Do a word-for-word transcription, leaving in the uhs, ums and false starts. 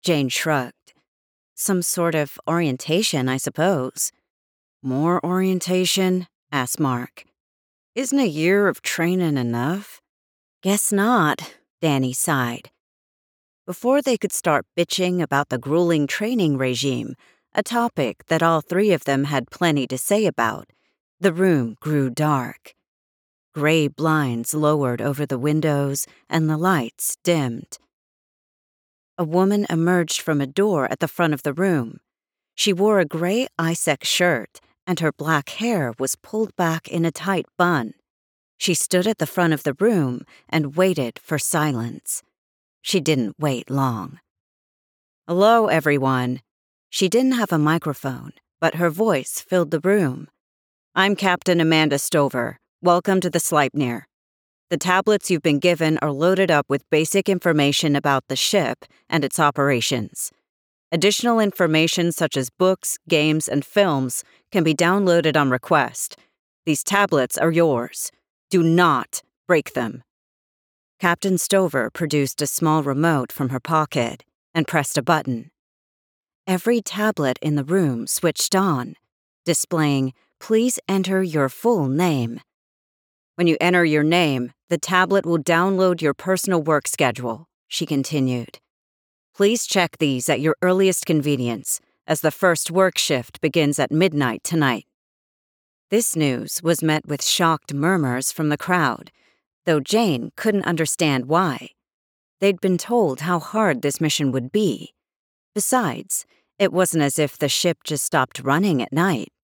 Jane shrugged. Some sort of orientation, I suppose. More orientation? Asked Mark. Isn't a year of training enough? Guess not, Danny sighed. Before they could start bitching about the grueling training regime, a topic that all three of them had plenty to say about, the room grew dark. Gray blinds lowered over the windows and the lights dimmed. A woman emerged from a door at the front of the room. She wore a gray Isaac shirt, and her black hair was pulled back in a tight bun. She stood at the front of the room and waited for silence. She didn't wait long. Hello, everyone. She didn't have a microphone, but her voice filled the room. I'm Captain Amanda Stover. Welcome to the Sleipnir. The tablets you've been given are loaded up with basic information about the ship and its operations. Additional information such as books, games, and films can be downloaded on request. These tablets are yours. Do not break them. Captain Stover produced a small remote from her pocket and pressed a button. Every tablet in the room switched on, displaying, "Please enter your full name." When you enter your name, the tablet will download your personal work schedule, she continued. Please check these at your earliest convenience, as the first work shift begins at midnight tonight. This news was met with shocked murmurs from the crowd, though Jane couldn't understand why. They'd been told how hard this mission would be. Besides, it wasn't as if the ship just stopped running at night.